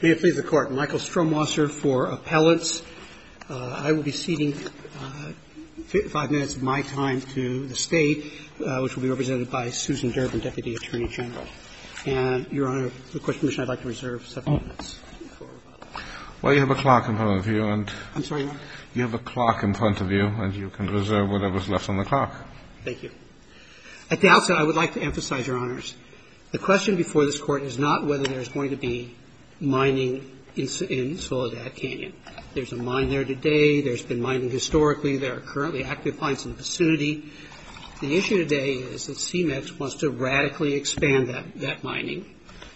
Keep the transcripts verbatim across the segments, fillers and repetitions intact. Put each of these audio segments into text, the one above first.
May it please the Court. Michael Stromwasser for appellants. Uh, I will be ceding uh, five minutes of my time to the State, uh, which will be represented by Susan Durbin, Deputy Attorney General. And, Your Honor, with the Court's permission, I'd like to reserve seven minutes for rebuttal. Well, you have a clock in front of you, and I'm sorry, Your Honor? You have a clock in front of you, and you can reserve whatever's left on the clock. Thank you. At the outset, I would like to emphasize, Your Honors, the question before this Court is not whether there's going to be mining in, in Soledad Canyon. There's a mine there today. There's been mining historically. There are currently active mines in the vicinity. The issue today is that CEMEX wants to radically expand that, that mining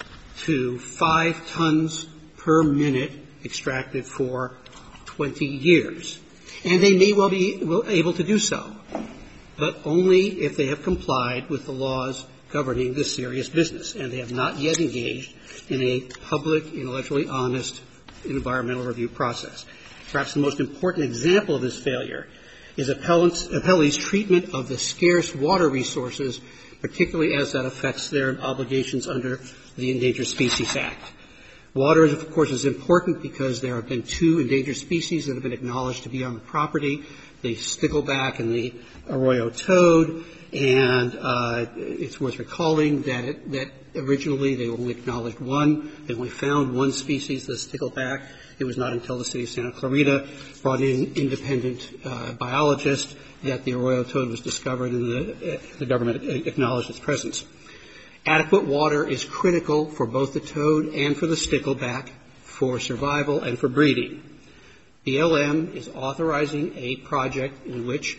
to five tons per minute extracted for twenty years. And they may well be able to do so, but only if they have complied with the laws governing this serious business, and they have not yet engaged in a public, intellectually honest environmental review process. Perhaps the most important example of this failure is appellee's treatment of the scarce water resources, particularly as that affects their obligations under the Endangered Species Act. Water, of course, is important because there have been two endangered species that have been acknowledged to be on the property, the stickleback and the arroyo toad. And uh, it's worth recalling that it, that originally they only acknowledged one. They only found one species, the stickleback. It was not until the city of Santa Clarita brought in independent uh, biologists that the arroyo toad was discovered and the, uh, the government acknowledged its presence. Adequate water is critical for both the toad and for the stickleback for survival and for breeding. B L M is authorizing a project in which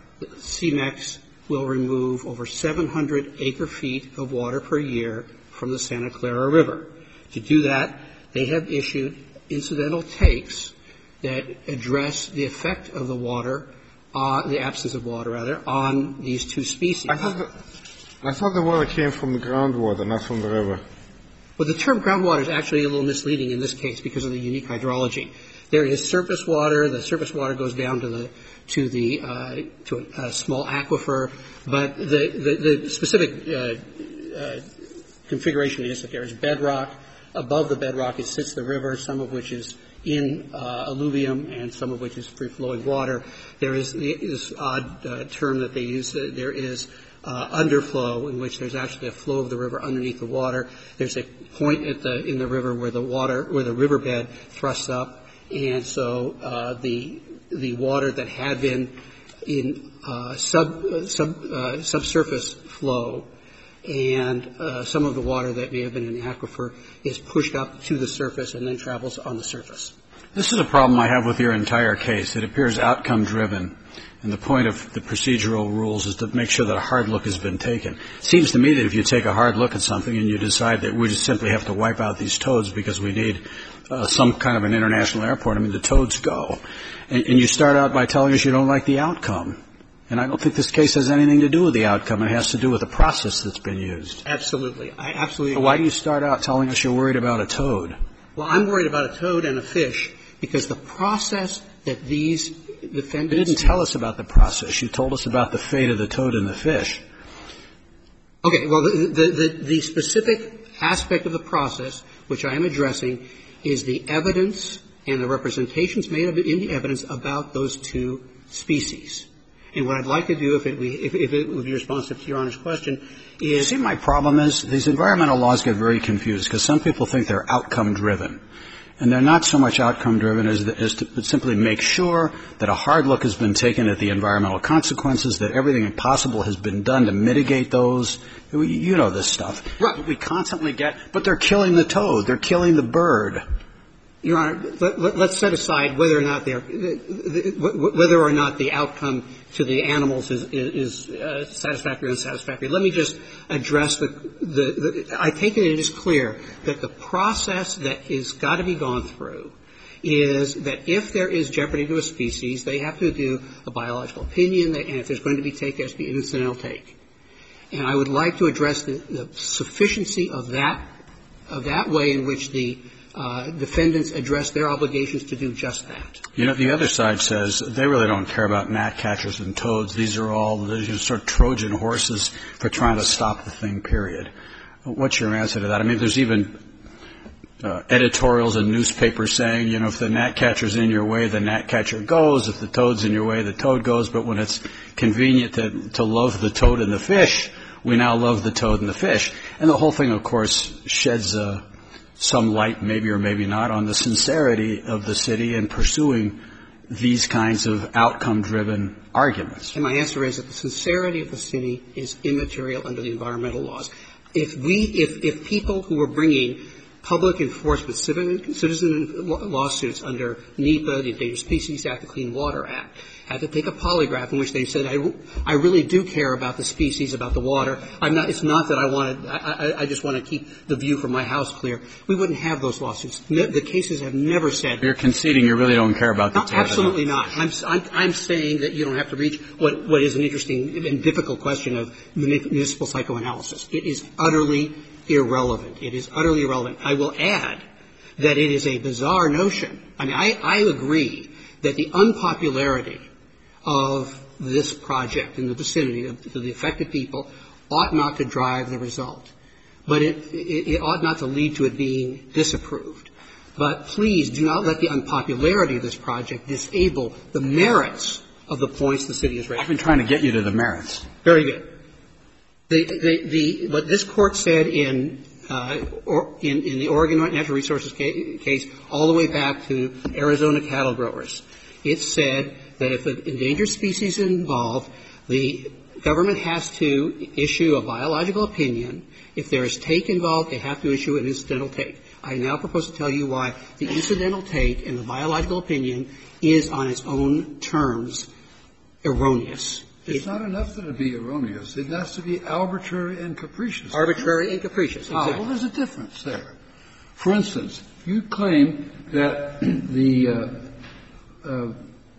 CEMEX will remove over seven hundred acre feet of water per year from the Santa Clara River. To do that, they have issued incidental takes that address the effect of the water, uh, the absence of water, rather, on these two species. I thought, the, I thought the water came from the groundwater, not from the river. Well, the term groundwater is actually a little misleading in this case because of the unique hydrology. There is surface water. The surface water goes down to the to the uh, to a, a small aquifer, but the the, the specific uh, uh, configuration is that there is bedrock. Above the bedrock, it sits the river, some of which is in uh, alluvium and some of which is free-flowing water. There is the, this odd uh, term that they use. Uh, there is uh, underflow, in which there's actually a flow of the river underneath the water. There's a point at the in the river where the water where the riverbed thrusts up, and so uh, the the water that had been in uh, sub uh, sub uh, subsurface flow and uh, some of the water that may have been in the aquifer is pushed up to the surface and then travels on the surface. This is a problem I have with your entire case. It appears outcome-driven, and the point of the procedural rules is to make sure that a hard look has been taken. It seems to me that if you take a hard look at something and you decide that we just simply have to wipe out these toads because we need uh, some kind of an international airport, I mean, the toads go. And, and you start out by telling us you don't like the outcome. And I don't think this case has anything to do with the outcome. It has to do with the process that's been used. Absolutely. I absolutely agree. So why do you start out telling us you're worried about a toad? Well, I'm worried about a toad and a fish because the process that these defendants... You didn't tell us about the process. You told us about the fate of the toad and the fish. Okay. Well, the, the, the, the specific aspect of the process which I am addressing is the evidence and the representations made of it in the evidence about those two species. And what I'd like to do, if it, if, if it would be responsive to Your Honor's question, is... See, my problem is these environmental laws get very confused because some people think they're outcome-driven. And they're not so much outcome-driven as, as to simply make sure that a hard look has been taken at the environmental consequences, that everything possible has been done to mitigate those. You know this stuff. Right. We constantly get, but they're killing the toad. They're killing the bird. Your Honor, let, let, let's set aside whether or not they're, whether or not the outcome to the animals is, is, is uh, satisfactory or unsatisfactory. Let me just address the, the, the, I take it it is clear that the process that has got to be gone through is that if there is jeopardy to a species, they have to do a biological opinion, and if there's going to be take, there has to be an incidental take. And I would like to address the, the sufficiency of that, of that way in which the Uh, defendants address their obligations to do just that. You know, the other side says they really don't care about gnatcatchers and toads. These are all these sort of Trojan horses for trying to stop the thing, period. What's your answer to that? I mean, there's even uh, editorials in newspapers saying, you know, if the gnatcatcher's in your way, the gnatcatcher goes. If the toad's in your way, the toad goes. But when it's convenient to, to love the toad and the fish, we now love the toad and the fish. And the whole thing, of course, sheds uh, some light, maybe or maybe not, on the sincerity of the city in pursuing these kinds of outcome-driven arguments. And my answer is that the sincerity of the city is immaterial under the environmental laws. If we, if, if people who are bringing public enforcement, citizen lawsuits under NEPA, the Endangered Species Act, the Clean Water Act, had to take a polygraph in which they said, I, I really do care about the species, about the water. I'm not, it's not that I want to, I, I just want to keep the view from my house clear. We wouldn't have those lawsuits. Ne- the cases have never said. You're conceding you really don't care about the no, absolutely not. I'm, I'm, I'm saying that you don't have to reach what, what is an interesting and difficult question of municipal psychoanalysis. It is utterly irrelevant. It is utterly irrelevant. I will add that it is a bizarre notion. I mean, I, I agree that the unpopularity of this project in the vicinity of the affected people ought not to drive the result. But it, it, it ought not to lead to it being disapproved. But please do not let the unpopularity of this project disable the merits of the points the city has raised. I've been trying to get you to the merits. Very good. The, the, the, what this court said in, uh, or in, in the Oregon Natural Resources ca- case all the way back to Arizona cattle growers, it said that if an endangered species is involved, the government has to issue a biological opinion. If there is take involved, they have to issue an incidental take. I now propose to tell you why the incidental take and the biological opinion is on its own terms erroneous. It's it, not enough that it be erroneous. It has to be arbitrary and capricious. Arbitrary and capricious. Exactly. Ah, well, there's a difference there. For instance, you claim that the uh, uh,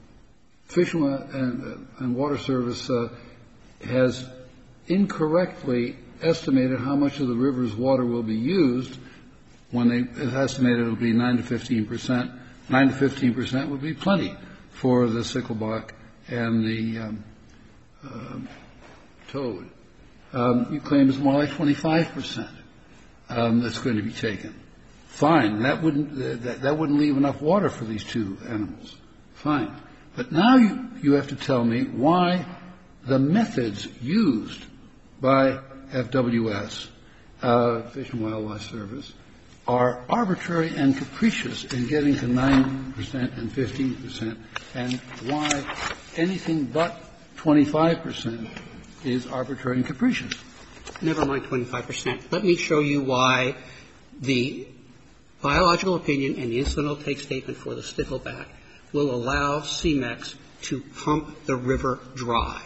Fish and, and, and Water Service uh, has incorrectly estimated how much of the river's water will be used when they have estimated it will be nine to fifteen percent. nine to fifteen percent would be plenty for the sickleback and the um, uh, toad. Um, you claim it's more like twenty-five percent um, that's going to be taken. Fine. That wouldn't, uh, that, that wouldn't leave enough water for these two animals. Fine. But now you, you have to tell me why the methods used by F W S, uh, Fish and Wildlife Service, are arbitrary and capricious in getting to nine percent and fifteen percent, and why anything but twenty-five percent is arbitrary and capricious. Never mind twenty-five percent. Let me show you why the biological opinion and the incidental take statement for the stickleback will allow C M E X to pump the river dry.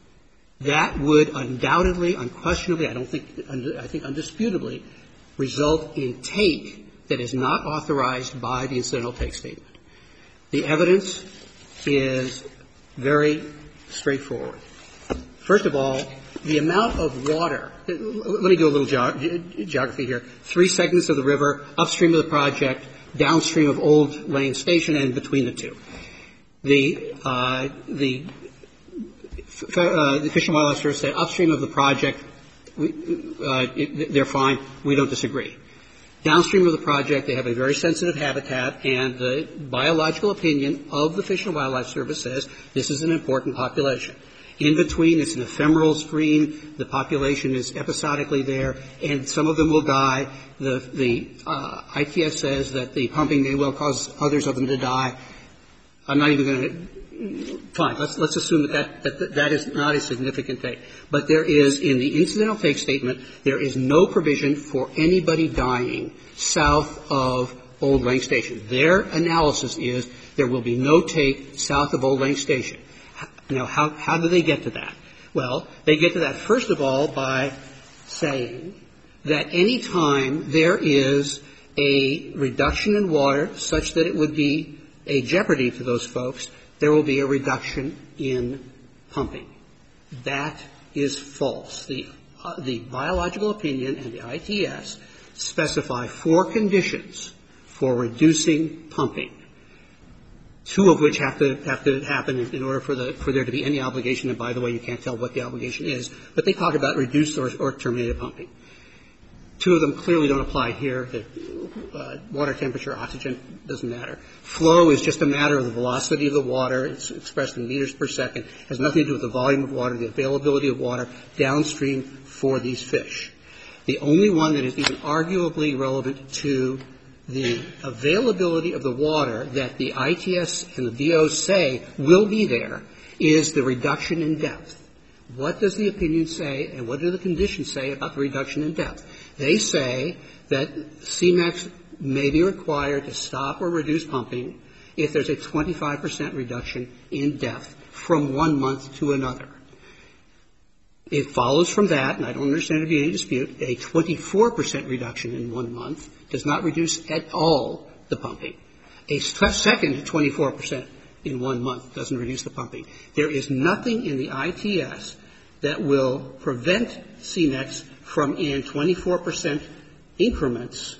That would undoubtedly, unquestionably, I don't think, I think undisputably, result in take that is not authorized by the incidental take statement. The evidence is very straightforward. First of all, the amount of water, let me do a little ge- geography here. Three segments of the river, upstream of the project, downstream of Old Lane Station, and between the two. The, uh, the, uh, the Fish and Wildlife Service said upstream of the project, we, uh, it, they're fine. We don't disagree. Downstream of the project, they have a very sensitive habitat, and the biological opinion of the Fish and Wildlife Service says this is an important population. In between, it's an ephemeral stream. The population is episodically there, and some of them will die. The, the uh, I T S says that the pumping may well cause others of them to die. I'm not even going to – fine, let's, let's assume that that, that that is not a significant take. But there is, in the incidental take statement, there is no provision for anybody dying south of Old Lane Station. Their analysis is there will be no take south of Old Lane Station. Now, how, how do they get to that? Well, they get to that, first of all, by saying that any time there is a reduction in water such that it would be a jeopardy to those folks, there will be a reduction in pumping. That is false. The, uh, the biological opinion and the I T S specify four conditions for reducing pumping, two of which have to have to happen in order for the for there to be any obligation. And by the way, you can't tell what the obligation is, but they talk about reduced or, or terminated pumping. Two of them clearly don't apply here. The uh, water temperature, oxygen, doesn't matter. Flow is just a matter of the velocity of the water. It's expressed in meters per second. It has nothing to do with the volume of water, the availability of water downstream for these fish. The only one that is even arguably relevant to the availability of the water that the I T S and the B O say will be there is the reduction in depth. What does the opinion say and what do the conditions say about the reduction in depth? They say that C MEX may be required to stop or reduce pumping if there's a twenty-five percent reduction in depth from one month to another. It follows from that, and I don't understand there to be any dispute, a twenty-four percent reduction in one month does not reduce at all the pumping. A second twenty-four percent in one month doesn't reduce the pumping. There is nothing in the I T S that will prevent C MEX from, in twenty-four percent increments,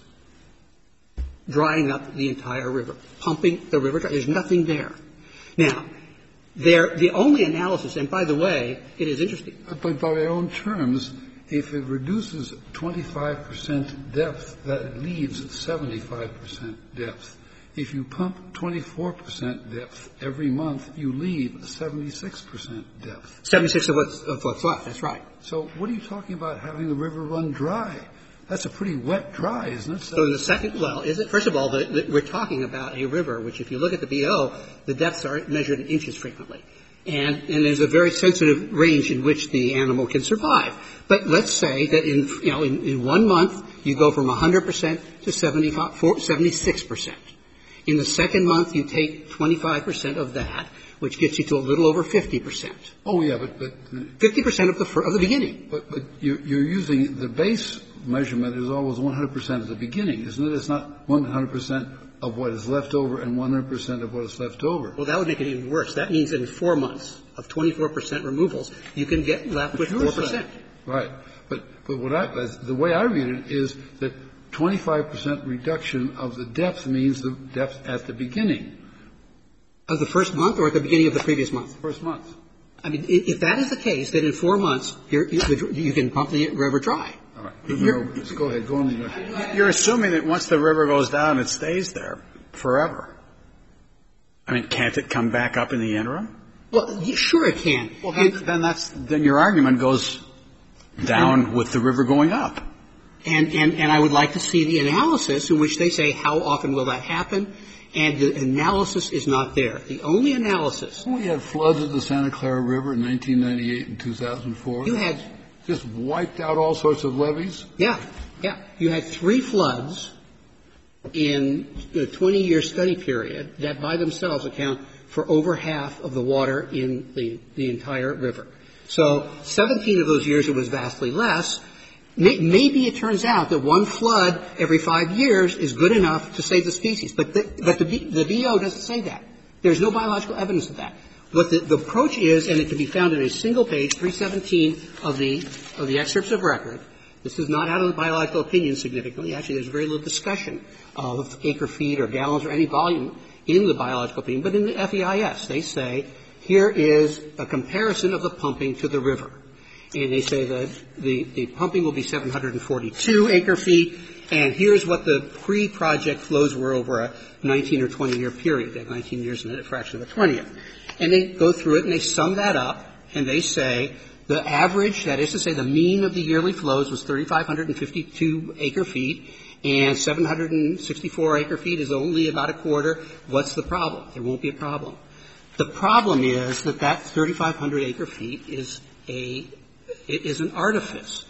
drying up the entire river, pumping the river dry. There's nothing there. Now, there, the only analysis, and by the way, it is interesting. But by their own terms, if it reduces twenty-five percent depth, that leaves seventy-five percent depth. If you pump twenty-four percent depth every month, you leave seventy-six percent depth. seventy-six of what's, of what's left, that's right. So what are you talking about having the river run dry? That's a pretty wet dry, isn't it? So the second, well, is it, first of all, the, the, we're talking about a river which, if you look at the B O, the depths are measured in inches frequently. And, and there's a very sensitive range in which the animal can survive. But let's say that in, you know, in, in one month, you go from one hundred percent to seventy-six percent. In the second month, you take twenty-five percent of that, which gets you to a little over fifty percent. Oh, yeah, but, but fifty percent of the, of the beginning. But, but you're, you're using the base measurement is always one hundred percent at the beginning, isn't it? It's not one hundred percent of what is left over and one hundred percent of what is left over. Well, that would make it even worse. That means that in four months of twenty-four percent removals, you can get left with four percent. Right. But, but what I, the way I read it is that twenty-five percent reduction of the depth means the depth at the beginning. Of the first month or at the beginning of the previous month? First month. I mean, if that is the case, then in four months, you're, you, you can pump the river dry. All right. No, go ahead. Go on. You're assuming that once the river goes down, it stays there forever. I mean, can't it come back up in the interim? Well, sure it can. Well, then, then that's then your argument goes down and, with the river going up. And, and and I would like to see the analysis in which they say how often will that happen, and the analysis is not there. The only analysis. We had floods of the Santa Clara River in nineteen ninety-eight and two thousand four. You had just wiped out all sorts of levees. Yeah, yeah. You had three floods in the twenty-year study period that by themselves account for over half of the water in the, the entire river. So seventeen of those years it was vastly less. Maybe it turns out that one flood every five years is good enough to save the species. But the, but the, B, the B O doesn't say that. There's no biological evidence of that. What the, the approach is, and it can be found in a single page, three seventeen of the, of the excerpts of record. This is not out of the biological opinion significantly. Actually, there's very little discussion of acre feet or gallons or any volume in the biological opinion. But in the F E I S, they say, here is a comparison of the pumping to the river. And they say that the, the pumping will be seven hundred forty-two acre feet, and here's what the pre-project flows were over a nineteen or twenty year period. They have nineteen years and a fraction of a twentieth. And they go through it and they sum that up, and they say the average, that is to say the mean of the yearly flows was three thousand five hundred fifty-two acre feet, and seven hundred sixty-four acre feet is only about a quarter. What's the problem? There won't be a problem. The problem is that that three thousand five hundred acre feet is a It is an artifice.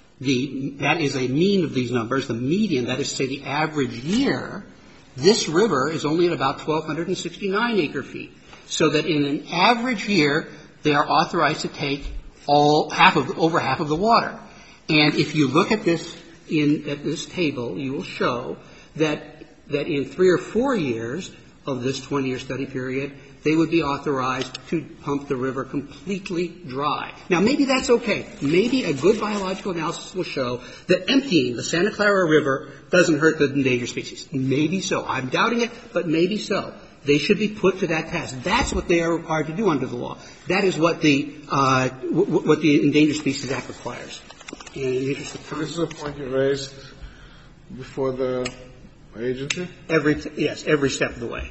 The, that is a mean of these numbers. The median, that is to say the average year, this river is only at about twelve sixty-nine acre feet. So that in an average year, they are authorized to take all, half of, over half of the water. And if you look at this in, at this table, you will show that, that in three or four years of this twenty year study period, they would be authorized to pump the river completely dry. Now, maybe that's okay. Maybe a good biological analysis will show that emptying the Santa Clara River doesn't hurt the endangered species. Maybe so. I'm doubting it, but maybe so. They should be put to that test. That's what they are required to do under the law. That is what the uh, w- what the Endangered Species Act requires. And in the interest of time, this is a point you raised before the agency? Every, yes, every step of the way.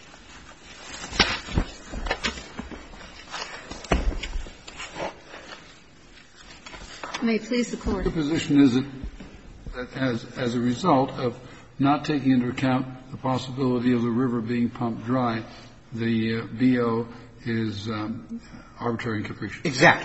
May it please the Court. The position is that, that as, as a result of not taking into account the possibility of the river being pumped dry, the uh, B O is um, arbitrary and capricious. Exactly.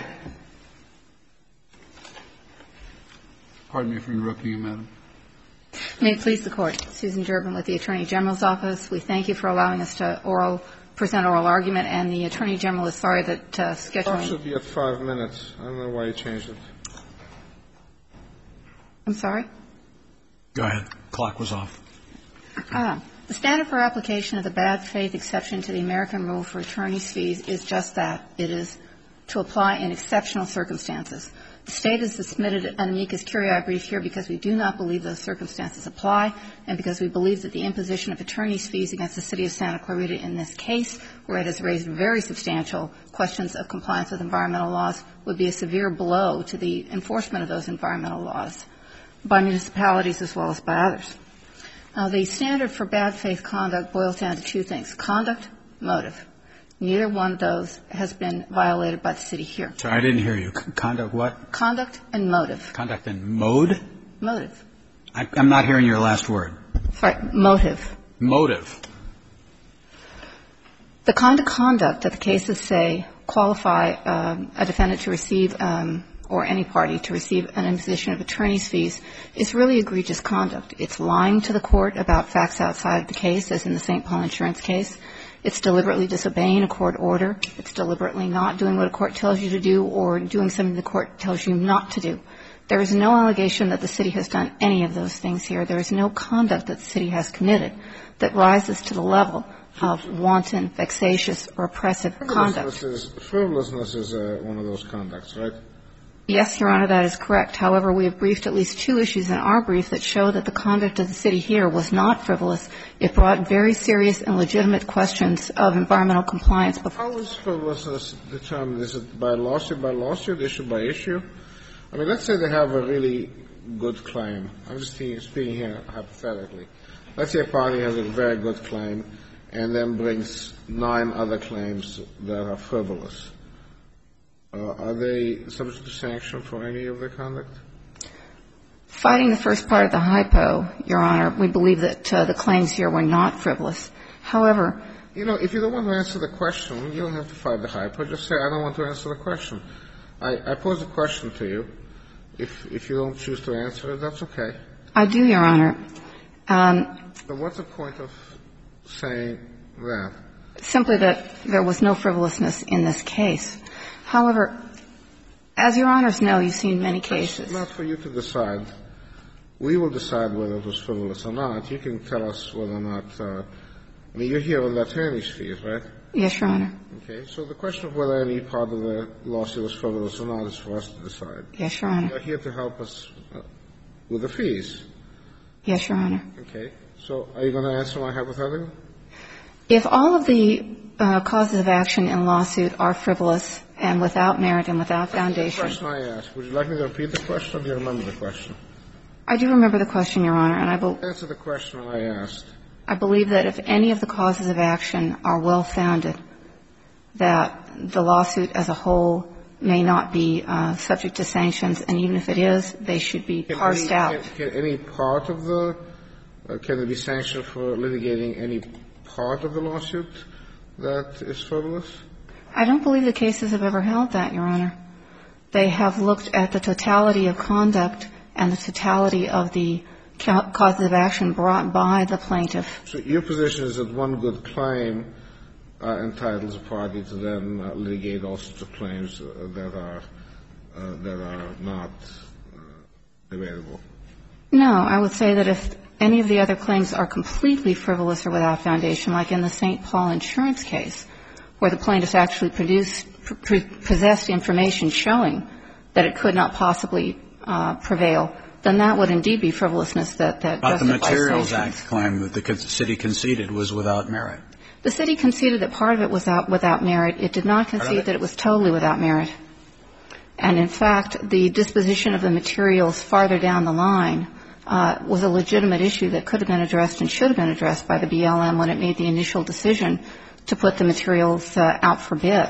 Pardon me for interrupting you, Madam. May it please the Court. Susan Durbin with the Attorney General's Office. We thank you for allowing us to oral, present oral argument, and the Attorney General is sorry that uh, scheduling. It should be at five minutes. I don't know why you changed it. I'm sorry? Go ahead. Clock was off. Ah, the standard for application of the bad faith exception to the American rule for attorney's fees is just that. It is to apply in exceptional circumstances. The State has submitted an amicus curiae brief here because we do not believe those circumstances apply and because we believe that the imposition of attorney's fees against the City of Santa Clarita in this case, where it has raised very substantial questions of compliance with environmental laws, would be a severe blow to the enforcement of those environmental laws by municipalities as well as by others. Now, the standard for bad faith conduct boils down to two things, conduct, motive. Neither one of those has been violated by the City here. Sorry, I didn't hear you. C- conduct what? Conduct and motive. Conduct and mode? Motive. I, I'm not hearing your last word. Sorry, motive. Motive. The kind of conduct that the cases say qualify um, a defendant to receive um, or any party to receive an imposition of attorney's fees is really egregious conduct. It's lying to the court about facts outside of the case, as in the Saint Paul insurance case. It's deliberately disobeying a court order. It's deliberately not doing what a court tells you to do or doing something the court tells you not to do. There is no allegation that the City has done any of those things here. There is no conduct that the City has committed that rises to the level of wanton, vexatious, or oppressive conduct. Frivolousness is, frivolousness is uh, one of those conducts, right? Yes, Your Honor, that is correct. However, we have briefed at least two issues in our brief that show that the conduct of the City here was not frivolous. It brought very serious and legitimate questions of environmental compliance before. How is frivolousness determined? Is it by lawsuit by lawsuit, issue by issue? I mean, let's say they have a really good claim. I'm just speaking here hypothetically. Let's say a party has a very good claim and then brings nine other claims that are frivolous. Uh, are they subject to sanction for any of their conduct? Fighting the first part of the hypo, Your Honor, we believe that uh, the claims here were not frivolous. However, you know, if you don't want to answer the question, you don't have to fight the hypo. Just say, I don't want to answer the question. I, I pose a question to you. If if you don't choose to answer it, that's okay. I do, Your Honor. Um, but what's the point of saying that? Simply that there was no frivolousness in this case. However, as Your Honors know, you've seen many cases. It's not for you to decide. We will decide whether it was frivolous or not. You can tell us whether or not. Uh, I mean, you're here on the attorney's fees, right? Yes, Your Honor. Okay. So the question of whether any part of the lawsuit was frivolous or not is for us to decide. Yes, Your Honor. You're here to help us uh, with the fees. Yes, Your Honor. Okay. So are you going to answer my hypothetical? If all of the uh, causes of action in a lawsuit are frivolous and without merit and without foundation. That's the question I asked. Would you like me to repeat the question, or do you remember the question? I do remember the question, Your Honor, and I believe. Answer the question I asked. I believe that if any of the causes of action are well-founded, that the lawsuit as a whole may not be uh, subject to sanctions, and even if it is, they should be can parsed any, out. Can, can any part of the uh, can there be sanctioned for litigating any part of the lawsuit that is frivolous? I don't believe the cases have ever held that, Your Honor. They have looked at the totality of conduct and the totality of the causes of action brought by the plaintiff. So your position is that one good claim uh, entitles a party to then uh, litigate all sorts of claims uh, that are uh, that are not uh, debatable? No, I would say that if any of the other claims are completely frivolous or without foundation, like in the Saint Paul insurance case, where the plaintiff actually produced, pr- possessed information showing that it could not possibly uh, prevail, then that would indeed be frivolousness that, that But justifies the Materials sanctions. Act claim that the city conceded was without merit. The city conceded that part of it was out without merit. It did not concede that it was totally without merit. And in fact, the disposition of the materials farther down the line uh, was a legitimate issue that could have been addressed and should have been addressed by the B L M when it made the initial decision to put the materials uh, out for bid.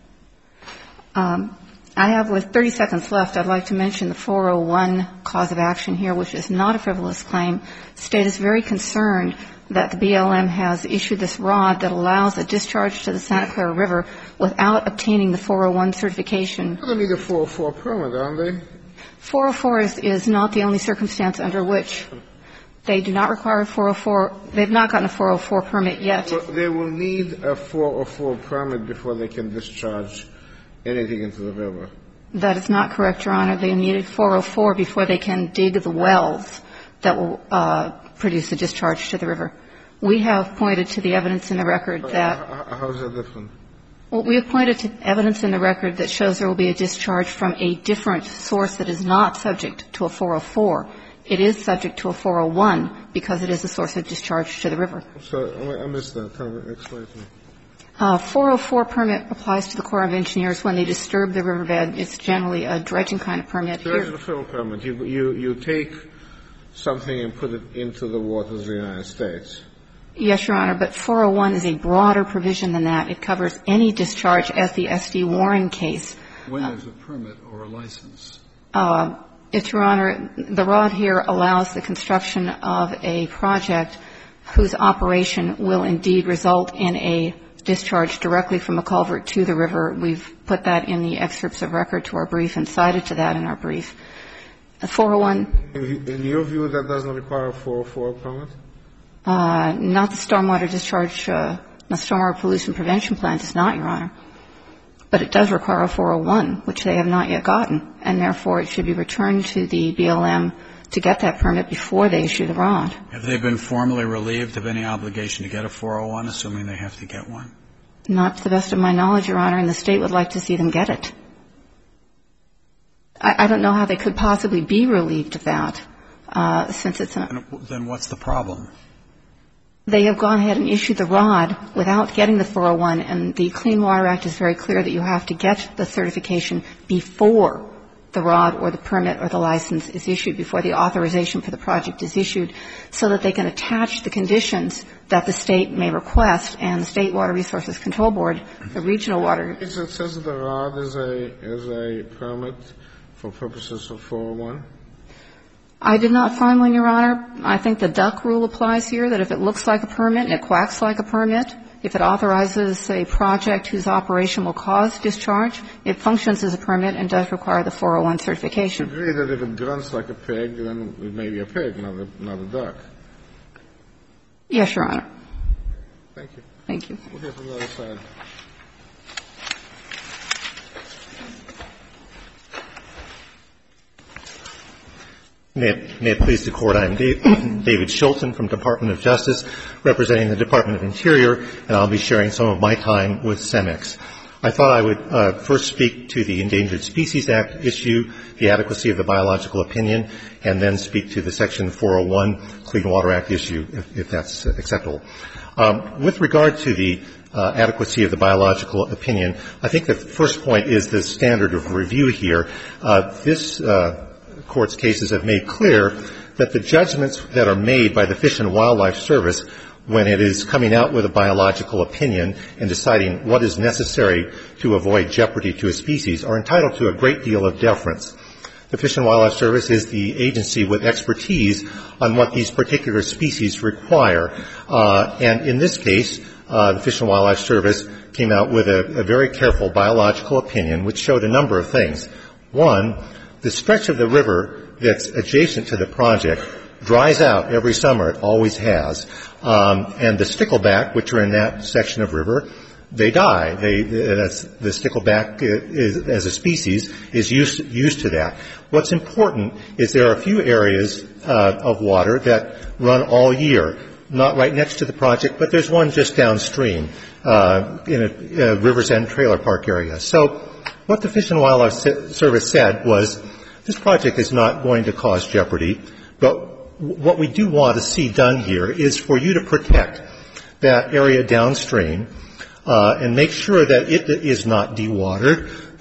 Um, I have, with thirty seconds left, I'd like to mention the four oh one cause of action here, which is not a frivolous claim. The State is very concerned that the B L M has issued this rod that allows a discharge to the Santa Clara River without obtaining the four oh one certification. They need a four oh four permit, aren't they? four oh four is, is not the only circumstance under which they do not require a four oh four. They've not gotten a four oh four permit yet. Well, they will need a four oh four permit before they can discharge anything into the river. That is not correct, Your Honor. They need a four oh four before they can dig the wells that will uh, produce a discharge to the river. We have pointed to the evidence in the record that Uh, how is that different? Well, we have pointed to evidence in the record that shows there will be a discharge from a different source that is not subject to a four oh four. It is subject to a four oh one because it is a source of discharge to the river. So I missed that. Tell me, explain to me. Uh, four oh four permit applies to the Corps of Engineers when they disturb the riverbed. It's generally a dredging kind of permit. Dredging fill permit. You, you, you take something and put it into the waters of the United States. Yes, Your Honor, but four oh one is a broader provision than that. It covers any discharge, as the S D Warren case. When there's a permit or a license. Uh, it's, Your Honor, the rod here allows the construction of a project whose operation will indeed result in a discharge directly from a culvert to the river. We've put that in the excerpts of record to our brief and cited to that in our brief. four oh one. In your view, that doesn't require a four oh four permit? Uh, not the stormwater discharge, uh, the stormwater pollution prevention plan does not, Your Honor. But it does require a four oh one, which they have not yet gotten, and therefore it should be returned to the B L M to get that permit before they issue the rod. Have they been formally relieved of any obligation to get a four oh one, assuming they have to get one? Not to the best of my knowledge, Your Honor, and the State would like to see them get it. I, I don't know how they could possibly be relieved of that, uh, since it's an... Then what's the problem? They have gone ahead and issued the rod without getting the four oh one, and the Clean Water Act is very clear that you have to get the certification before the rod or the permit or the license is issued, before the authorization for the project is issued, so that they can attach the conditions that the State may request, and the State Water Resources Control Board, the regional water... It says that the rod is a, is a permit for purposes of four oh one? I did not find one, Your Honor. I think the duck rule applies here, that if it looks like a permit and it quacks like a permit, if it authorizes a project whose operation will cause discharge, it functions as a permit and does require the four oh one certification. I agree that if it grunts like a pig, then it may be a pig, not a, not a duck. Yes, Your Honor. Thank you. Thank you. We'll hear from the other side. May it, may it please the Court, I am Dave, David Shilton from Department of Justice, representing the Department of Interior, and I'll be sharing some of my time with CEMEX. I thought I would uh, first speak to the Endangered Species Act issue, the adequacy of the biological opinion, and then speak to the Section four oh one Clean Water Act issue, if, if that's acceptable. Um, with regard to the uh, adequacy of the biological opinion, I think the first point is the standard of review here. Uh, this uh, Court's cases have made clear that the judgments that are made by the Fish and Wildlife Service when it is coming out with a biological opinion and deciding what is necessary to avoid jeopardy to a species are entitled to a great deal of deference. The Fish and Wildlife Service is the agency with expertise on what these particular species require. Uh, and in this case, uh, the Fish and Wildlife Service came out with a, a very careful biological opinion which showed a number of things. One, the stretch of the river that's adjacent to the project dries out every summer. It always has. Um, and the stickleback, which are in that section of river, they die. They, that's, the stickleback is, as a species is used, used to that. What's important is there are a few areas uh, of water that run all year, not right next to the project, but there's one just downstream uh, in a, a River's End Trailer Park area. So what the Fish and Wildlife Service said was, this project is not going to cause jeopardy, but what we do want to see done here is for you to protect that area downstream uh, and make sure that it is not dewatered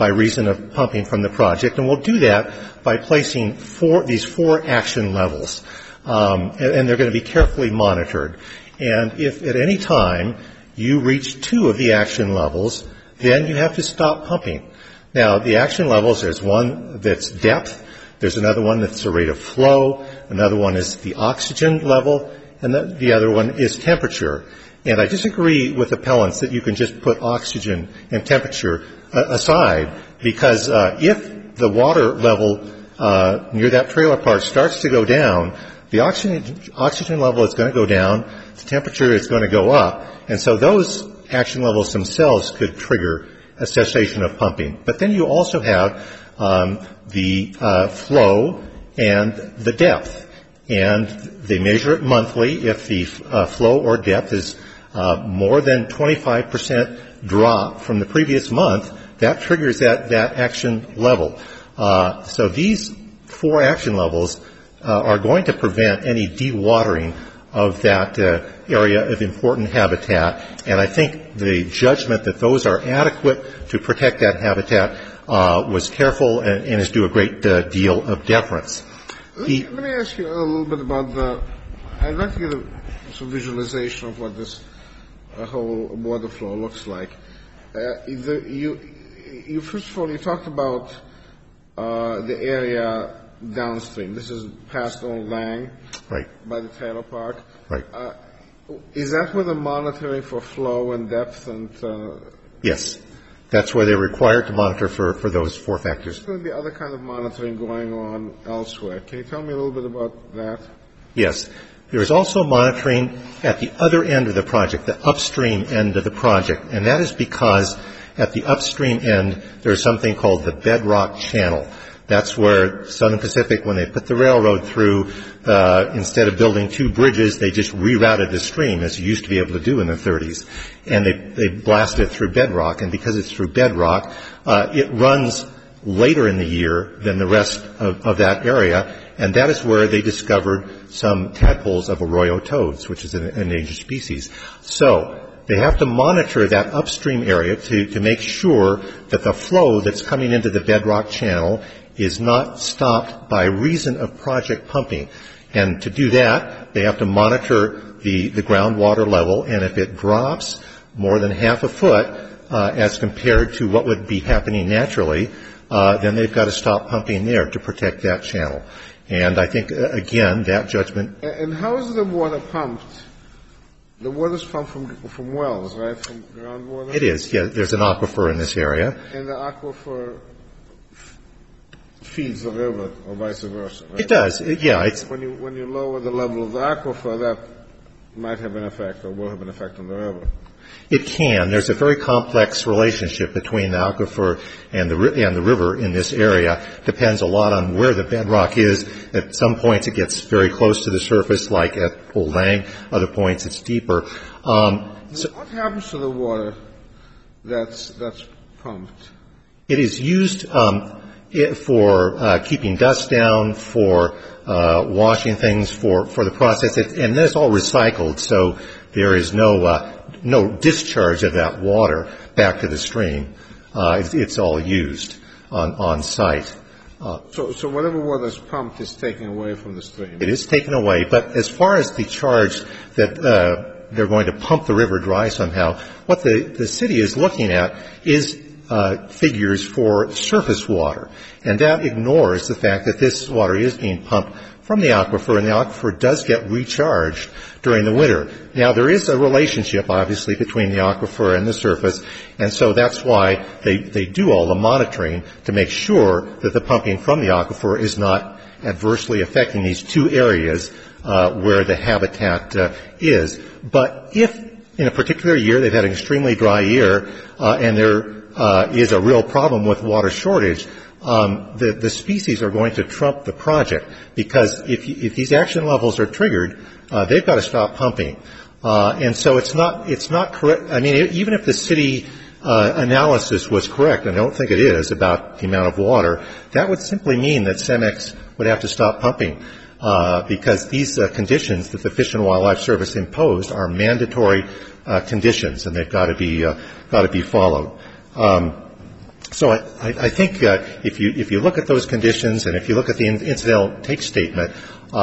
by reason of pumping from the project. And we'll do that by placing four, these four action levels. Um, and, and they're going to be carefully monitored. And if at any time you reach two of the action levels, then you have to stop pumping. Now, the action levels, there's one that's depth, there's another one that's the rate of flow, another one is the oxygen level, and the, the other one is temperature. And I disagree with appellants that you can just put oxygen and temperature uh, aside, because uh, if the water level uh, near that trailer park starts to go down, the oxygen, oxygen level is going to go down, the temperature is going to go up, and so those action levels themselves could trigger a cessation of pumping. But then you also have um, the uh, flow and the depth, and they measure it monthly. If the uh, flow or depth is uh, more than twenty-five percent drop from the previous month, that triggers that, that action level. Uh, so these four action levels uh, are going to prevent any dewatering of that uh, area of important habitat, and I think the judgment that those are adequate to protect that habitat uh, was careful and, and is due a great uh, deal of deference. Let me, let me ask you a little bit about the, I'd like to get a some visualization of what this uh, whole water flow looks like. Uh, the, you, you, first of all, you talked about uh, the area downstream. This is past Old Lang, right, by the trailer park. Right. Uh, is that where the monitoring for flow and depth and... Uh, yes. That's where they're required to monitor for, for those four factors. There's going to be other kind of monitoring going on elsewhere. Can you tell me a little bit about that? Yes. There is also monitoring at the other end of the project, the upstream end of the project, and that is because at the upstream end there's something called the bedrock channel. That's where Southern Pacific, when they put the railroad through, uh, instead of building two bridges, they just rerouted the stream, as you used to be able to do in the thirties. And they, they blasted it through bedrock. And because it's through bedrock, uh, it runs later in the year than the rest of, of that area. And that is where they discovered some tadpoles of arroyo toads, which is an endangered species. So they have to monitor that upstream area to, to make sure that the flow that's coming into the bedrock channel is not stopped by reason of project pumping. And to do that, they have to monitor the, the groundwater level, and if it drops more than half a foot uh, as compared to what would be happening naturally, uh, then they've got to stop pumping there to protect that channel. And I think, uh, again, that judgment... And how is the water pumped? The water's pumped from, from wells, right, from groundwater? It is, yeah. There's an aquifer in this area. And the aquifer feeds the river, or vice versa, right? It does, it, yeah. It's, when you when you lower the level of the aquifer, that might have an effect, or will have an effect on the river. It can. There's a very complex relationship between the aquifer and the and the river in this area. Depends a lot on where the bedrock is. At some points, it gets very close to the surface, like at Old Lang. Other points, it's deeper. Um, so what happens to the water that's that's pumped? It is used. Um, It, for uh, keeping dust down, for uh, washing things, for, for the process, it, and that's all recycled. So there is no uh, no discharge of that water back to the stream. Uh, it's, it's all used on on site. Uh, so, so whatever water is pumped is taken away from the stream. It is taken away, but as far as the charge that uh, they're going to pump the river dry somehow, what the the city is looking at is Uh, figures for surface water, and that ignores the fact that this water is being pumped from the aquifer, and the aquifer does get recharged during the winter. Now, there is a relationship, obviously, between the aquifer and the surface, and so that's why they, they do all the monitoring to make sure that the pumping from the aquifer is not adversely affecting these two areas uh, where the habitat uh, is. But if in a particular year they've had an extremely dry year uh, and there Uh, is a real problem with water shortage, um, the, the species are going to trump the project, because if, you, if these action levels are triggered, uh, they've got to stop pumping. Uh, and so it's not, it's not correct. I mean, it, even if the city uh, analysis was correct, and I don't think it is, about the amount of water, that would simply mean that CEMEX would have to stop pumping, uh, because these uh, conditions that the Fish and Wildlife Service imposed are mandatory uh, conditions, and they've got to be, uh, got to be followed. Um, So I, I think uh, if you if you look at those conditions and if you look at the incidental take statement,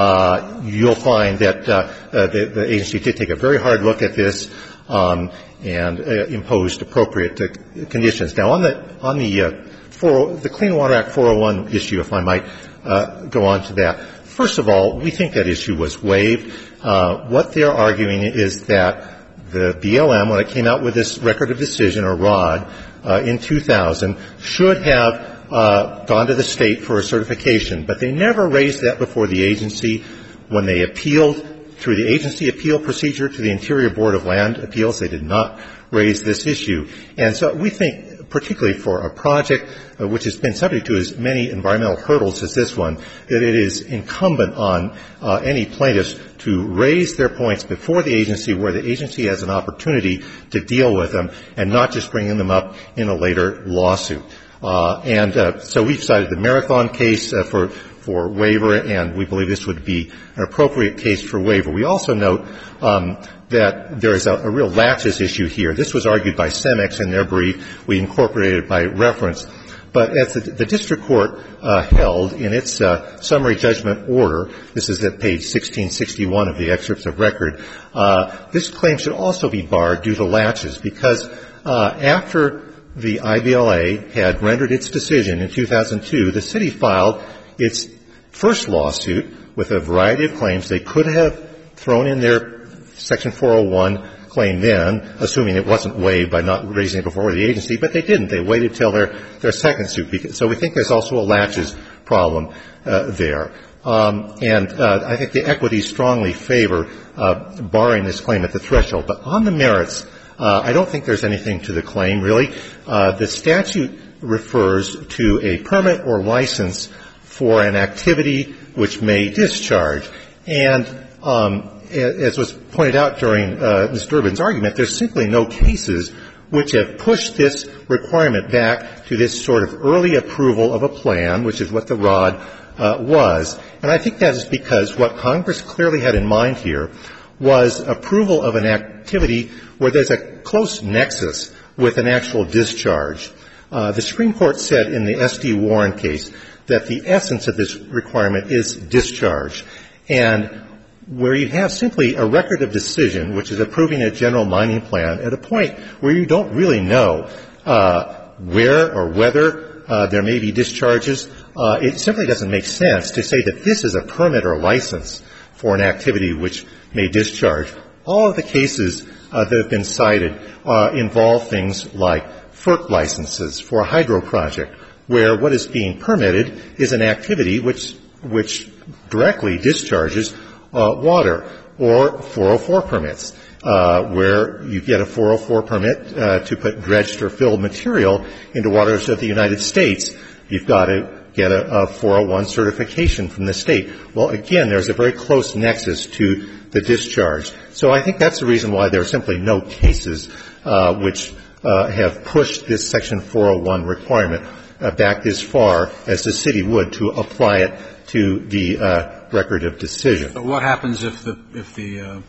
uh, you'll find that uh, uh, the, the agency did take a very hard look at this um, and uh, imposed appropriate uh, conditions. Now, on the on the uh, for the Clean Water Act four oh one issue, if I might uh, go on to that. First of all, we think that issue was waived. Uh, what they're arguing is that the B L M, when it came out with this record of decision, or R O D, uh, in two thousand, should have uh, gone to the state for a certification. But they never raised that before the agency. When they appealed through the agency appeal procedure to the Interior Board of Land Appeals, they did not raise this issue. And so we think, particularly for a project uh, which has been subject to as many environmental hurdles as this one, that it is incumbent on uh, any plaintiffs to raise their points before the agency, where the agency has an opportunity to deal with them, and not just bringing them up in a later lawsuit. Uh, and uh, so we've cited the Marathon case uh, for for waiver, and we believe this would be an appropriate case for waiver. We also note um, that there is a, a real laches issue here. This was argued by CEMEX in their brief. We incorporated it by reference. But as the, the district court uh, held in its uh, summary judgment order, this is at page sixteen sixty-one of the excerpts of record, uh, this claim should also be barred due to laches, because uh, after the I B L A had rendered its decision in two thousand two, the city filed its first lawsuit with a variety of claims. They could have thrown in their Section four oh one claim then, assuming it wasn't waived by not raising it before the agency, but they didn't. They waited till their, their second suit. So we think there's also a laches problem uh, there. Um, and uh, I think the equities strongly favor uh, barring this claim at the threshold. But on the merits, uh, I don't think there's anything to the claim, really. Uh, the statute refers to a permit or license for an activity which may discharge. And um, as was pointed out during uh, Miz Durbin's argument, there's simply no cases which have pushed this requirement back to this sort of early approval of a plan, which is what the R O D uh, was. And I think that is because what Congress clearly had in mind here was approval of an activity where there's a close nexus with an actual discharge. Uh, the Supreme Court said in the S D Warren case that the essence of this requirement is discharge. And where you have simply a record of decision, which is approving a general mining plan, at a point where you don't really know uh, where or whether uh, there may be discharges, uh, it simply doesn't make sense to say that this is a permit or license for an activity which may discharge. All of the cases uh, that have been cited uh, involve things like F E R C licenses for a hydro project, where what is being permitted is an activity which which directly discharges uh, water, or four oh four permits, uh, where you get a four oh four permit uh, to put dredged or filled material into waters of the United States. You've got to get a, a four oh one certification from the state. Well, again, there's a very close nexus to the discharge. So I think that's the reason why there are simply no cases uh, which uh, have pushed this Section four oh one requirement uh, back this far as the city would to apply it to the uh, record of decision. But what happens if the if the uh,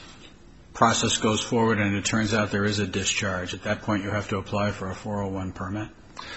process goes forward and it turns out there is a discharge? At that point, you have to apply for a four oh one permit?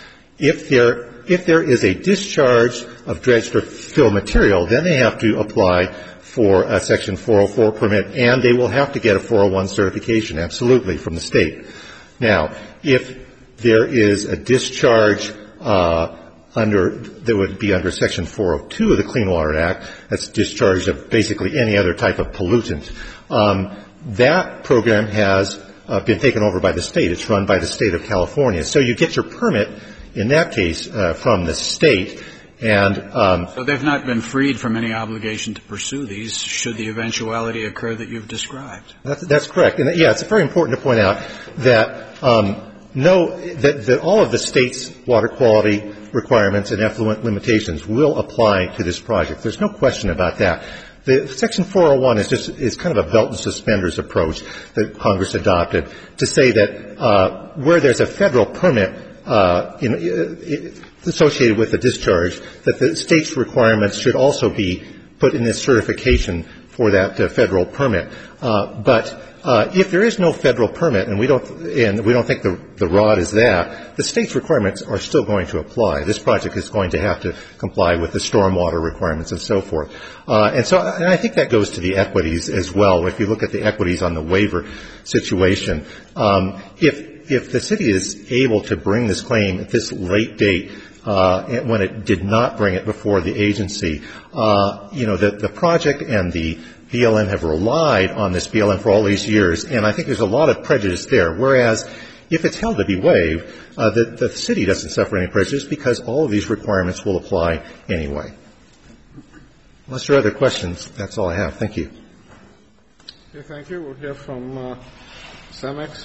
If there if there is a discharge of dredged or filled material, then they have to apply for a Section four oh four permit, and they will have to get a four oh one certification, absolutely, from the state. Now, if there is a discharge uh, under that would be under Section four oh two of the Clean Water Act, that's discharge of basically any other type of pollutant, um, that program has uh, been taken over by the state. It's run by the state of California. So you get your permit in that case uh, from the state. And um, so they've not been freed from any obligation to pursue these should the eventuality occur that you've described. That's, that's correct. And yeah, it's very important to point out that um, no, that, that all of the state's water quality requirements and effluent limitations will apply to this project. There's no question about that. The Section four oh one is just is kind of a belt and suspenders approach that Congress adopted to say that uh, where there's a federal permit uh, in, uh, associated with the discharge, that the state's requirements should also be put in this certification for that uh, federal permit. Uh, but uh, if there is no federal permit, and we don't, and we don't think the, the R O D is that, the state's requirements are still going to apply. This project is going to have to comply with the stormwater requirements and so forth. Uh, and so, and I think that goes to the equities as well. If you look at the equities on the waiver situation, um, if if the city is able to bring this claim at this late date, uh, when it did not bring it before the agency, uh, you know, the, the project and the B L M have relied on this B L M for all these years, and I think there's a lot of prejudice there. Whereas if it's held to be waived, uh, the, the city doesn't suffer any prejudice because all of these requirements will apply anyway. Unless there are other questions, that's all I have. Thank you. Okay, thank you. We'll hear from uh, Cemex.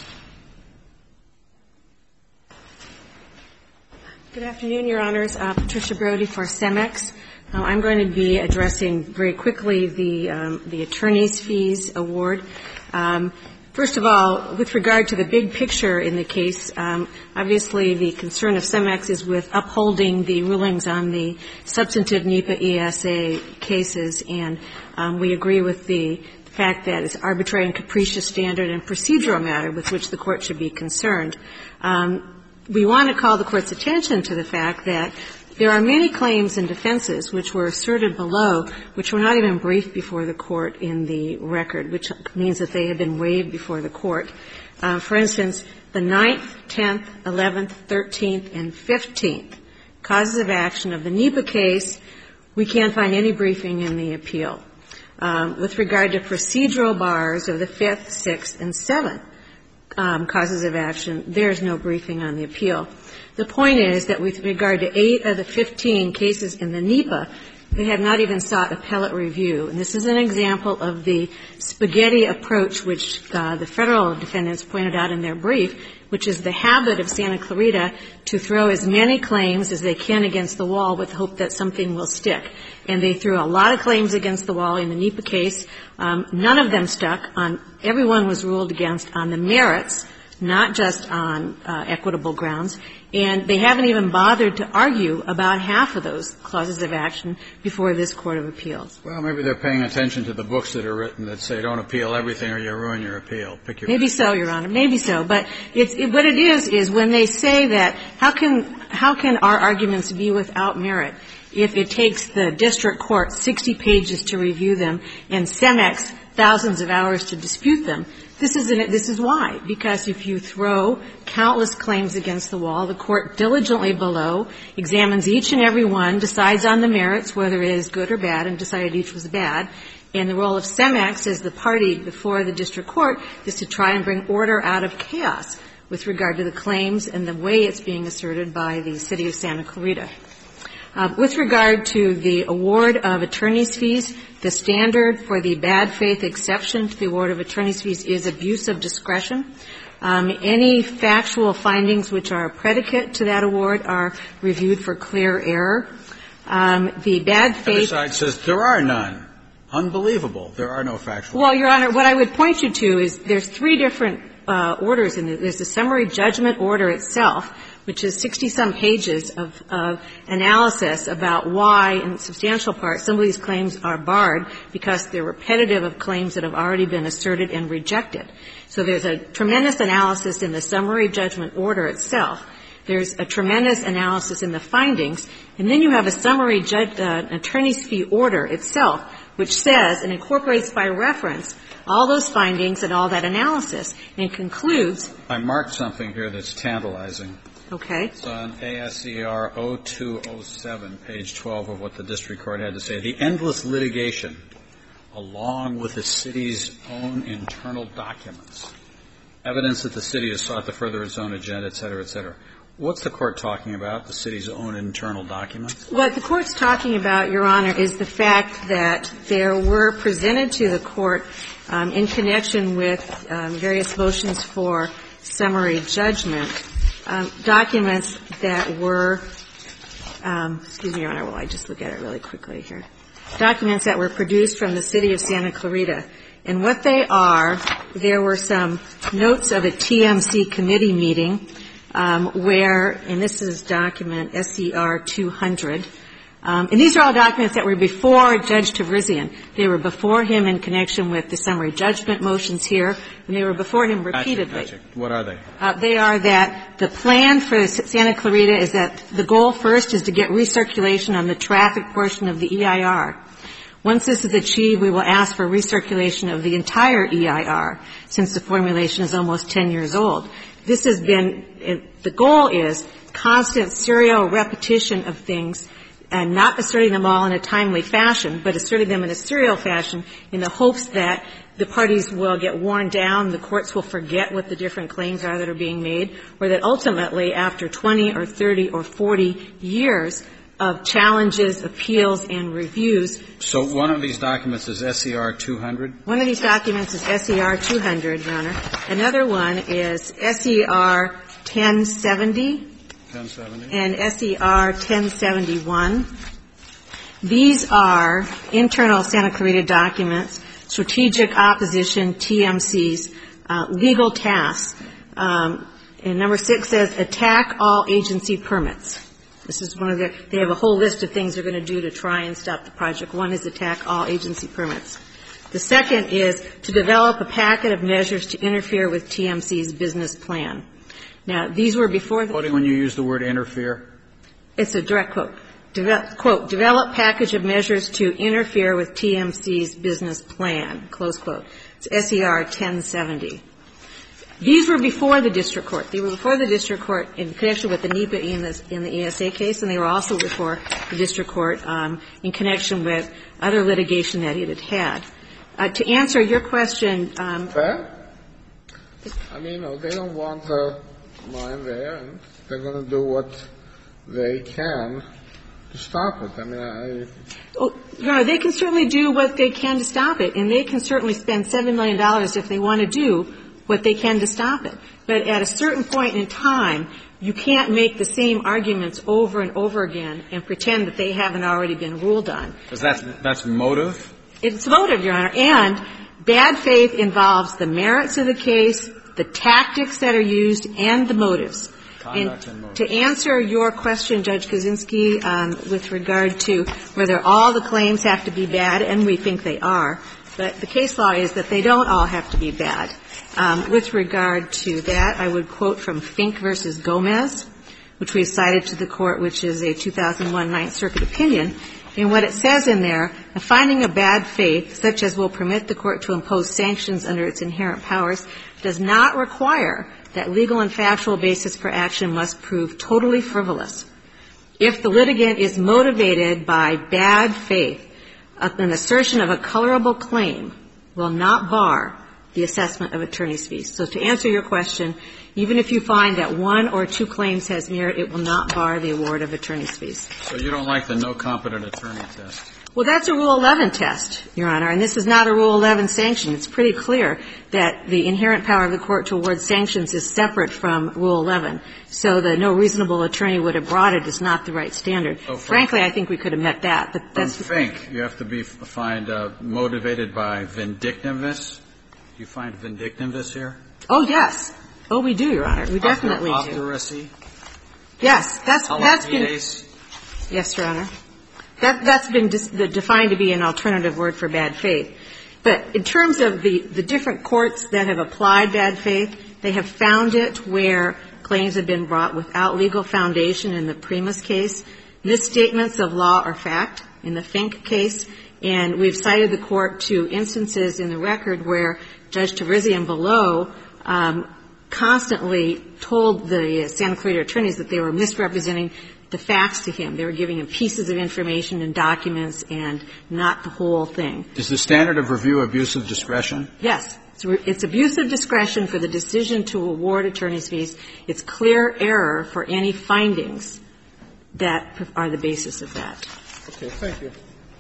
Good afternoon, Your Honors. Uh, Patricia Brody for Cemex. Uh, I'm going to be addressing very quickly the um, the attorney's fees award. Um, first of all, with regard to the big picture in the case, um, obviously the concern of Cemex is with upholding the rulings on the substantive NEPA E S A cases, and um, we agree with the fact that it's arbitrary and capricious standard and procedural matter with which the court should be concerned. Um, we want to call the court's attention to the fact that there are many claims and defenses which were asserted below, which were not even briefed before the court in the record, which means that they have been waived before the court. Uh, for instance, the ninth, tenth, eleventh, thirteenth, and fifteenth causes of action of the NEPA case, we can't find any briefing in the appeal. Um, with regard to procedural bars of the fifth, sixth, and seventh um, causes of action, there's no briefing on the appeal. The point is that with regard to eight of the fifteen cases in the NEPA, they have not even sought appellate review. And this is an example of the spaghetti approach which uh, the federal defendants pointed out in their brief, which is the habit of Santa Clarita to throw as many claims as they can against the wall with hope that something will stick. And they threw a lot of claims against the wall in the NEPA case. Um, none of them stuck. On everyone was ruled against on the merits, not just on uh, equitable grounds. And they haven't even bothered to argue about half of those clauses of action before this Court of Appeals. Well, maybe they're paying attention to the books that are written that say don't appeal everything or you ruin your appeal. Pick your Maybe so, Your Honor. Maybe so. But it's, it, what it is is when they say that how can how can our arguments be without merit if it takes the district court sixty pages to review them and Cemex thousands of hours to dispute them? This is, an, this is why. Because if you throw countless claims against the wall, the court diligently below examines each and every one, decides on the merits, whether it is good or bad, and decided each was bad. And the role of Cemex as the party before the district court is to try and bring order out of chaos with regard to the claims and the way it's being asserted by the city of Santa Clarita. Uh, with regard to the award of attorney's fees, the standard for the bad faith exception to the award of attorney's fees is abuse of discretion. Um, any factual findings which are a predicate to that award are reviewed for clear error. Um, the bad faith. The other side says there are none. Unbelievable. There are no factual. Well, Your Honor, what I would point you to is there's three different uh, orders in it. There's the summary judgment order itself, which is sixty-some pages of, of analysis about why, in substantial part, some of these claims are barred because they're repetitive of claims that have already been asserted and rejected. So there's a tremendous analysis in the summary judgment order itself. There's a tremendous analysis in the findings. And then you have a summary judge, uh, attorney's fee order itself, which says and incorporates by reference all those findings and all that analysis and concludes. I marked something here that's tantalizing. Okay. It's on A S E R oh two oh seven, page twelve of what the district court had to say. The endless litigation, along with the city's own internal documents, evidence that the city has sought to further its own agenda, et cetera, et cetera. What's the court talking about, the city's own internal documents? What the court's talking about, Your Honor, is the fact that there were presented to the court um, in connection with um, various motions for summary judgment Um, documents that were, um, excuse me, Your Honor, will I just look at it really quickly here? Documents that were produced from the city of Santa Clarita. And what they are, there were some notes of a T M C committee meeting um, where, and this is document S E R two hundred, Um, and these are all documents that were before Judge Tavrizian. They were before him in connection with the summary judgment motions here, and they were before him repeatedly. Gotcha, gotcha. What are they? Uh, they are that the plan for Santa Clarita is that the goal first is to get recirculation on the traffic portion of the E I R. Once this is achieved, we will ask for recirculation of the entire E I R, since the formulation is almost ten years old. This has been, the goal is constant serial repetition of things, and not asserting them all in a timely fashion, but asserting them in a serial fashion in the hopes that the parties will get worn down, the courts will forget what the different claims are that are being made, or that ultimately after twenty or thirty or forty years of challenges, appeals, and reviews. So one of these documents is S E R two hundred? One of these documents is S E R two hundred, Your Honor. Another one is S E R ten seventy. ten seventy. And S E R ten seventy-one. These are internal Santa Clarita documents, strategic opposition, T M Cs, uh, legal tasks. Um, and number six says attack all agency permits. This is one of their, they have a whole list of things they're going to do to try and stop the project. One is attack all agency permits. The second is to develop a packet of measures to interfere with T M C's business plan. Now, these were before the... Quoting when you use the word interfere? It's a direct quote. Devel- quote, develop package of measures to interfere with T M C's business plan, close quote. It's S E R ten seventy. These were before the district court. They were before the district court in connection with the NEPA in, this, in the E S A case, and they were also before the district court um, in connection with other litigation that it had had. Uh, to answer your question... Um, Fair? I mean, you know, they don't want the mine there, and they're going to do what they can to stop it. I mean, I... Oh, you know, they can certainly do what they can to stop it, and they can certainly spend seven million dollars if they want to do what they can to stop it. But at a certain point in time, you can't make the same arguments over and over again and pretend that they haven't already been ruled on. Because that's, that's motive? It's motive, Your Honor. And bad faith involves the merits of the case, the tactics that are used, and the motives. Conduct and and motives. To answer your question, Judge Kaczynski, um, with regard to whether all the claims have to be bad, and we think they are, but the case law is that they don't all have to be bad. Um, with regard to that, I would quote from Fink versus Gomez, which we cited to the court, which is a two thousand one Ninth Circuit opinion. And what it says in there, a finding of bad faith, such as will permit the court to impose sanctions under its inherent powers, does not require that legal and factual basis for action must prove totally frivolous. If the litigant is motivated by bad faith, an assertion of a colorable claim will not bar the assessment of attorney's fees. So to answer your question, even if you find that one or two claims has merit, it will not bar the award of attorney's fees. So you don't like the no competent attorney test? Well, that's a Rule eleven test, Your Honor, and this is not a Rule eleven sanction. It's pretty clear that the inherent power of the court to award sanctions is separate from Rule eleven. So the no reasonable attorney would have brought it is not the right standard. So Frankly, I think we could have met that, but that's... From Fink, you have to be find uh, motivated by vindictiveness. Do you find vindictiveness here? Oh, yes. Oh, we do, Your Honor. We definitely do. Obduracy? Yes, that's, that's been... Alapides? Yes, Your Honor. That, that's been dis- defined to be an alternative word for bad faith. But in terms of the, the different courts that have applied bad faith, they have found it where claims have been brought without legal foundation in the Primus case, misstatements of law or fact in the Fink case, and we've cited the court to instances in the record where Judge Tavrizian below um, constantly told the Santa Clarita attorneys that they were misrepresenting the facts to him. They were giving him pieces of information and documents and not the whole thing. Is the standard of review abuse of discretion? Yes. It's, re- it's abuse of discretion for the decision to award attorney's fees. It's clear error for any findings that are the basis of that. Okay, thank you.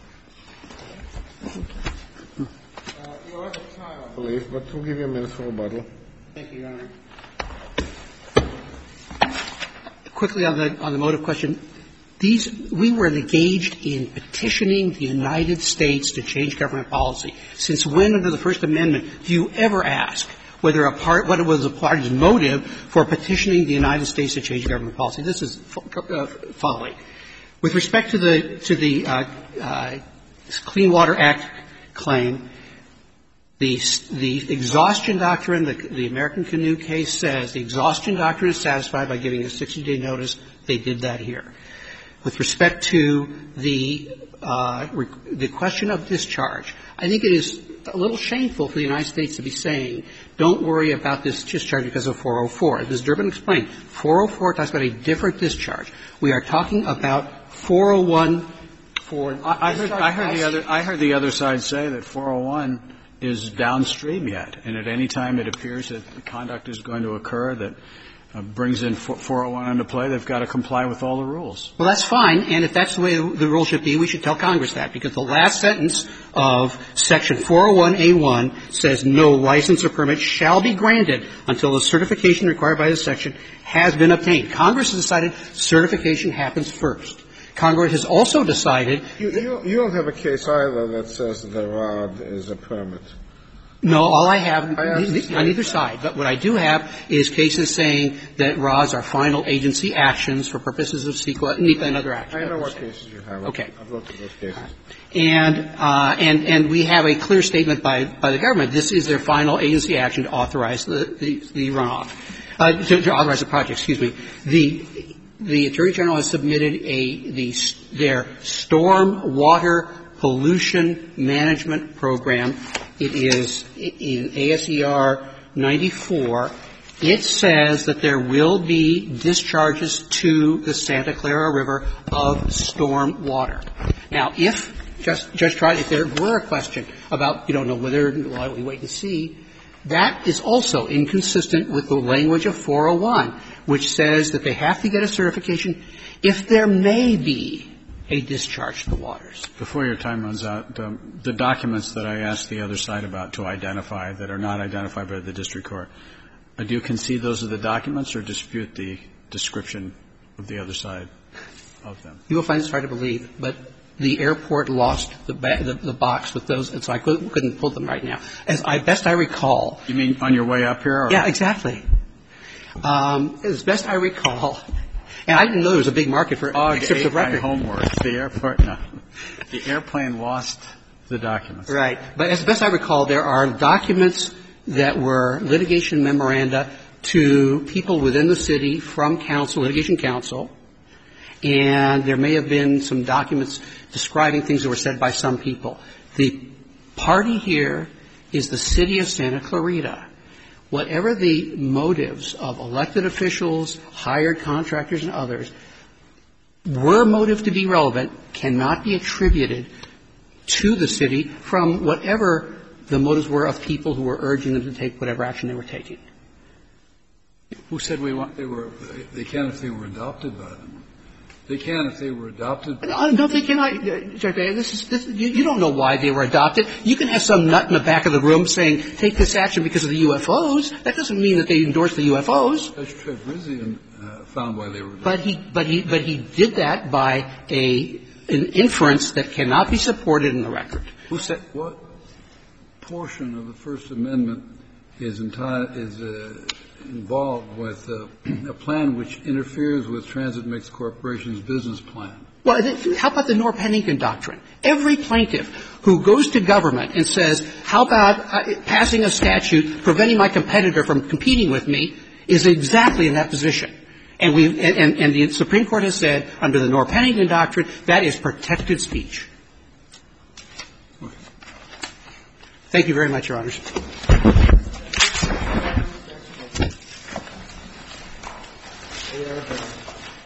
Uh, you're out of time, I believe, but we'll give you a minute for rebuttal. Thank you, Your Honor. Quickly on the on the motive question, these we were engaged in petitioning the United States to change government policy. Since when, under the First Amendment, do you ever ask whether a part what was a party's motive for petitioning the United States to change government policy? This is uh, folly. With respect to the to the uh, uh, Clean Water Act claim, the the exhaustion doctrine, the, the American Canoe case says the exhaustion doctrine is satisfied by giving a sixty-day notice. They did that here. With respect to the uh, rec- the question of discharge, I think it is a little shameful for the United States to be saying, don't worry about this discharge because of four oh four. As Miz Durbin explained, four oh four talks about a different discharge. We are talking about four oh one for I, I heard, I heard the other, I heard the other side say that four oh one is downstream yet, and at any time it appears that the conduct is going to occur that uh, brings in four oh one into play, they've got to comply with all the rules. Well, that's fine, and if that's the way the rule should be, we should tell Congress that, because the last sentence of Section four oh one A one says no license or permit shall be granted until the certification required by this section has been obtained. Congress has decided certification happens first. Congress has also decided you, you, you don't have a case either that says the rod is a permit. No, all I have I on either side. But what I do have is cases saying that rods are final agency actions for purposes of CEQA and other actions. I know what cases you have. Okay. I've looked at those cases. And, uh, and, and we have a clear statement by, by the government. This is their final agency action to authorize the, the, the runoff, uh, to, to authorize the project, excuse me. The, the Attorney General has submitted a, the, their storm water pollution management program. It is in A S E R ninety-four. It says that there will be discharges to the Santa Clara River of storm water. Now, if, just, just try, if there were a question about, you don't know whether, why don't we wait and see, that is also inconsistent with the language of four oh one, which says that they have to get a certification if there may be a discharge to the waters. Before your time runs out, um, the documents that I asked the other side about to identify that are not identified by the district court, uh, do you concede those are the documents or dispute the description of the other side of them? You will find this hard to believe, but the airport lost the, ba- the, the box with those, and so I couldn't, couldn't pull them right now. As I best I recall. You mean on your way up here? Or? Yeah, exactly. Um, as best I recall. And I didn't know there was a big market for excerpts of record. Homework. The airport, no. The airplane lost the documents. Right. But as best I recall, there are documents that were litigation memoranda to people within the city from counsel, litigation counsel, and there may have been some documents describing things that were said by some people. The party here is the city of Santa Clarita. Whatever the motives of elected officials, hired contractors, and others, were motive to be relevant, cannot be attributed to the city from whatever the motives were of people who were urging them to take whatever action they were taking. Who said we want? They were. They can if they were adopted by them. They can if they were adopted. No, no they cannot. Uh, Judge Bailey, this is, this, you, you don't know why they were adopted. You can have some nut in the back of the room saying, take this action because of the U F Os. That doesn't mean that they endorsed the U F Os. Judge Trevrizian uh, found why they were adopted. But he, but he, but he did that by a, an inference that cannot be supported in the record. Who said what portion of the First Amendment is, enti- is uh, involved with uh, a plan which interferes with Transit Mix Corporation's business plan? Well, how about the Norr-Pennington Doctrine? Every plaintiff who goes to government and says, how about uh, passing a statute preventing my competitor from competing with me, is exactly in that position. And, we, and, and, and the Supreme Court has said, under the Norr-Pennington Doctrine, that is protected speech. Okay. Thank you very much, Your Honors.